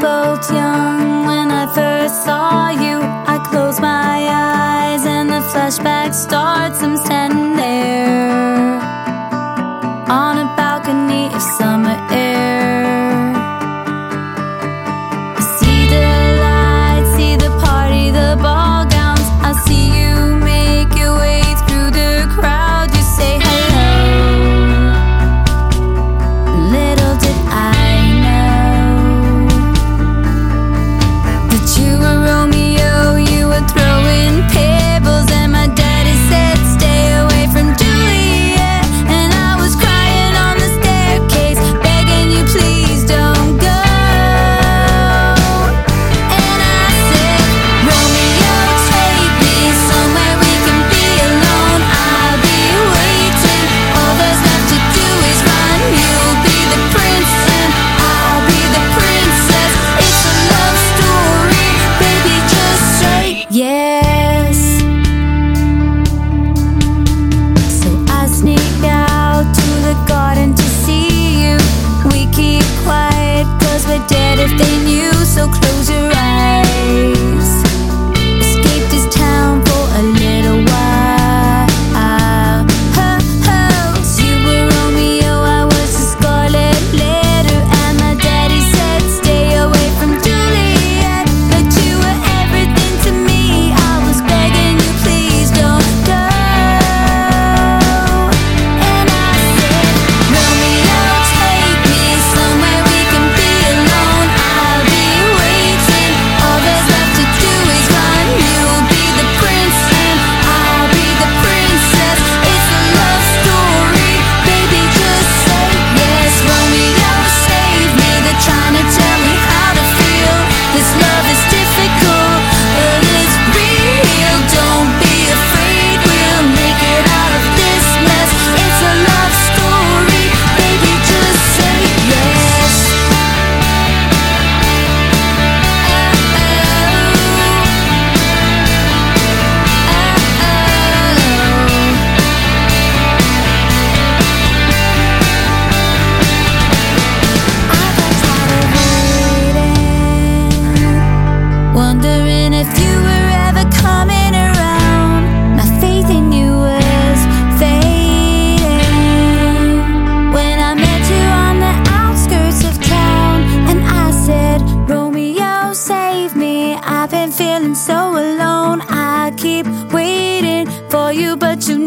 both young when I first saw you. I close my eyes and the flashback starts. I'm standing there on a balcony of summer air. I see the lights, see the party, the ball gowns. I see you make your way through the crowd. You say hello. Little did I know that you were Romeo. You were throwing pebbles and my daddy said stay away from Juliet. And I was crying on the staircase, begging you please don't go. And I said, Romeo, take me somewhere we can be alone. I'll be waiting, all there's left to do is run. You'll be the prince and I'll be the princess. It's a love story, baby, just say yes. So I sneak out to the garden to see you. We keep quiet cause we're dead if they knew. So close your eyes, escape this town for a little while. You were Romeo, I was the scarlet letter. And my daddy said stay away from Juliet. But you were everything to me, I was begging you please don't go. And I said, Romeo, take me somewhere we can be alone. I'll be waiting, all there's left to do is run. You'll be the prince and I'll be the princess. It's a love story, baby, just say yes. Romeo, save me, they're trying to tell me how to feel. This love is difficult, but it's real. Don't be afraid, we'll make it out of this mess. It's a love story, baby, just say yes. I got tired of waiting, wondering if you were ever coming around. My faith in you was fading when I met you on the outskirts of town. And I said, Romeo, save me, I've been feeling so alone. I keep waiting for you, but you